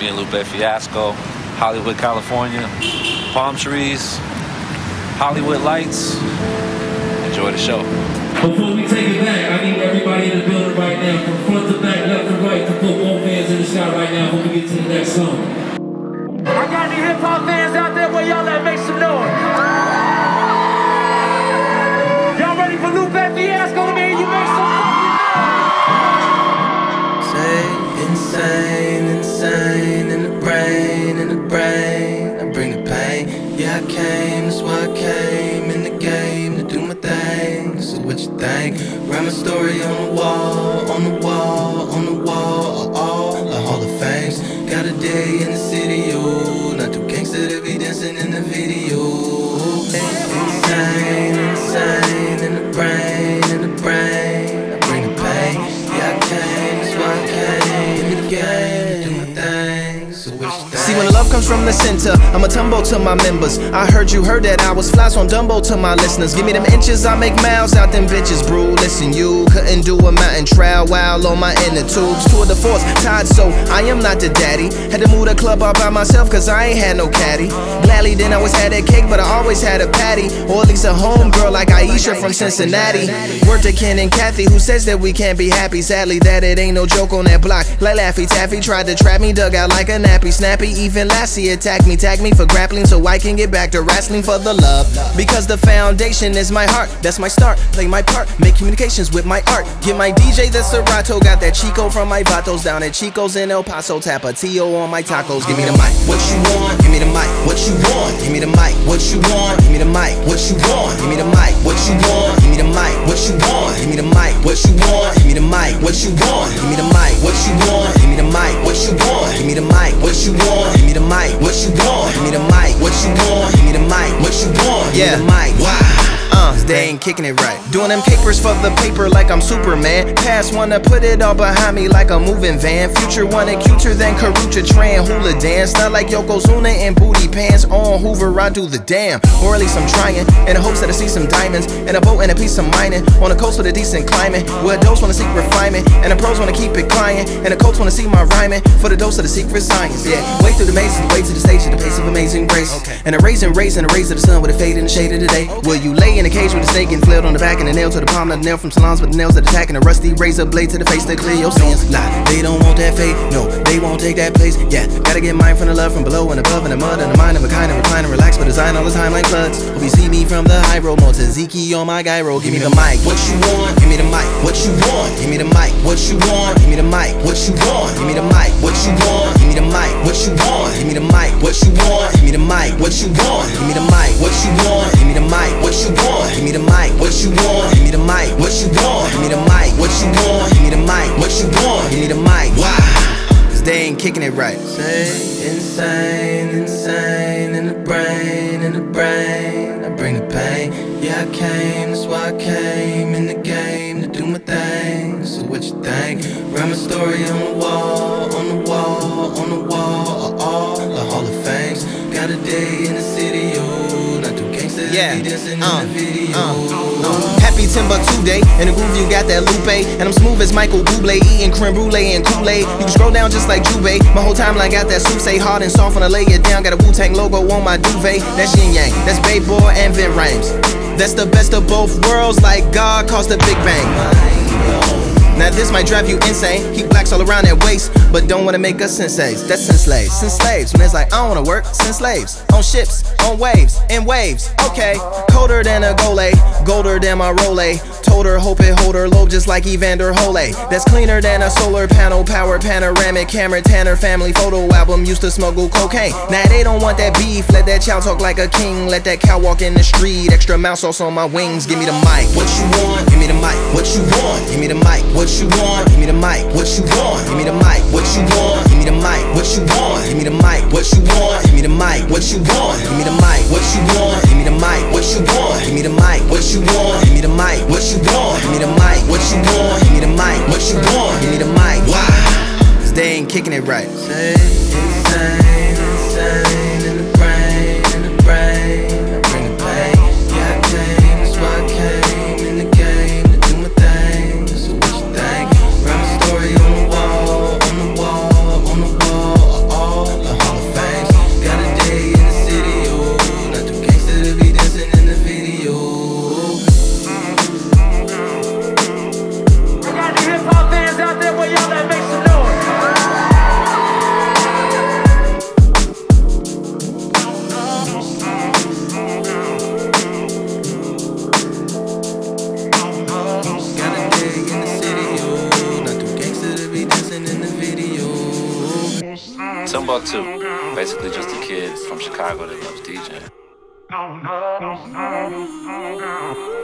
Me and Lupe Fiasco, Hollywood, California. Palm trees, Hollywood lights. Enjoy the show. Before we take it back, I need everybody in the building right now, from front to back, left to right, to put both hands in the sky right now before we get to the next song. I got any hip-hop fans out there where y'all at? Make some noise. Y'all ready for Lupe Fiasco? Let me hear you make some Say insane in the brain, I bring the pain. Yeah, I came, that's why I came in the game to do my thing. So what you think? Write my story on the wall, all the Hall of Fames. Got a day in the city, oh, not too gangsta to be dancing in the video. Insane in the brain, I bring the pain. Yeah, I came, that's why I came in the game to do my thing. So what you think? See, when the love comes from the center, I'ma tumble to my members. I heard you heard that I was fly, so I'm Dumbo to my listeners. Give me them inches, I make miles out them bitches, bro. Listen, you couldn't do a mountain trail while on my inner tubes. Tour de force, tied, so I am not the daddy. Had to move the club all by myself, cause I ain't had no caddy. Gladly then I always had that cake, but I always had a patty. Or at least a home girl like Aisha from Cincinnati. Word to Ken and Kathy, who says that we can't be happy. Sadly, that it ain't no joke on that block. Like Laffy Taffy tried to trap me, dug out like a nappy. Snappy, even Lassie attacked me, tagged me for grappling, so I can get back to wrestling for the love. Because the foundation is my heart, that's my start. Play my part, make communications with my art. Get my DJ the Serato, got that Chico from my Vatos down at Chico's in El Paso. Tapatio on my tacos. Give me the mic, what you want? Give me the mic, what you want? Give me the mic, what you want? Give me the mic, what you want? Give me the mic, what you want? Give me the mic, what you want? Give me the mic, what you want? Give me the mic, what you want? Give me the mic, what you want? Give me the mic, what you want? Give me the mic, what you want? Give me the mic, what you want? Give me the mic, what you want? Give me the mic, what you want? Yeah, the mic, wow. They ain't kicking it right. Doing them papers for the paper like I'm Superman. Past wanna put it all behind me like a moving van. Future wanna cuter than Karucha Tran. Hula dance, not like Yokozuna in booty pants. On Hoover, I do the damn. Or at least I'm trying. In the hopes that I see some diamonds. And a boat and a piece of mining. On the coast with a decent climate. Where adults wanna seek refinement. And the pros wanna keep it climbing. And the coats wanna see my rhyming. For the dose of the secret science, yeah. Way through the mazes, way to the stage at the pace of amazing grace. And a raisin, raise and a raise of the sun with a fade in the shade of the day. Will you lay in a cage with a snake and flailed on the back and a nail to the palm, not a nail from salons, but the nails that attack and a rusty razor blade to the face to clear your sins. Lie, they don't want that fate, no, they won't take that place. Yeah, gotta get mine from the love, from below and above, and the mud and the mind of a kind of recline and relax, but design all the time like floods. Hope you see me from the high road, more Tzatziki on my gyro. Give me the mic, what you want? Give me the mic, what you want? Give me the mic, what you want? Give me the mic, what you want? Give me the mic, what you want? Give me the mic, what you want? Give me the mic, what you want? Give me the mic, what you want? Give me the mic, what you want? Give me the mic, what you want? Give me the mic, what you want? Give me the mic, what you want? Give me the mic, what you want? Give me the mic, what you want? Give me the mic, wow. Cause they ain't kicking it right. Say insane in the brain, I bring the pain. Yeah, I came, that's why I came in the game to do my thing. So what you think? Write my story on the wall, all the Hall of Fames. Got a day in the city, oh, not too gangsta to be dancing in the video. Happy Timbuktu Day, in the groove you got that Lupe. And I'm smooth as Michael Bublé, eating creme brulee and Kool-Aid. You can scroll down just like Jubei. My whole timeline got that soup, say hard and soft when I lay it down. Got a Wu-Tang logo on my duvet. That's Yin Yang, that's Babe Boy and Vin Rames. That's the best of both worlds, like God caused the Big Bang. Now this might drive you insane. Keep blacks all around that waist, but don't wanna make us senseis. That's sin slaves, sin slaves. When it's like I don't wanna work, sin slaves. On ships, on waves, in waves. Okay, colder than a Gole, golder than my Rolay. Told her, hope it hold her low just like Evander Hole. That's cleaner than a solar panel, power panoramic camera, Tanner family photo album. Used to smuggle cocaine. Now they don't want that beef. Let that chow talk like a king. Let that cow walk in the street. Extra mouse sauce on my wings. Give me the mic. What you want? Give me the mic. What you want? Give me the mic. What you want? Give me the mic. What you want? Give me the mic. What you want? Give me the mic. What you want? Give me the mic. What you want? Give me the mic. What you want? Give me the mic. What you want? Give me the mic. What you want? Give me the mic. What you want? Give me the mic. What you want? Give me the mic. What you want? Give me the mic. What you want? Give me the mic. Wow. Cause they ain't kicking it right. Say insane in the brain, I bring the pain. Yeah, I came, that's why I came in the game to do my thing. So what you think? Write my story on the wall, all Buck 2. Basically just a kid from Chicago that loves DJing.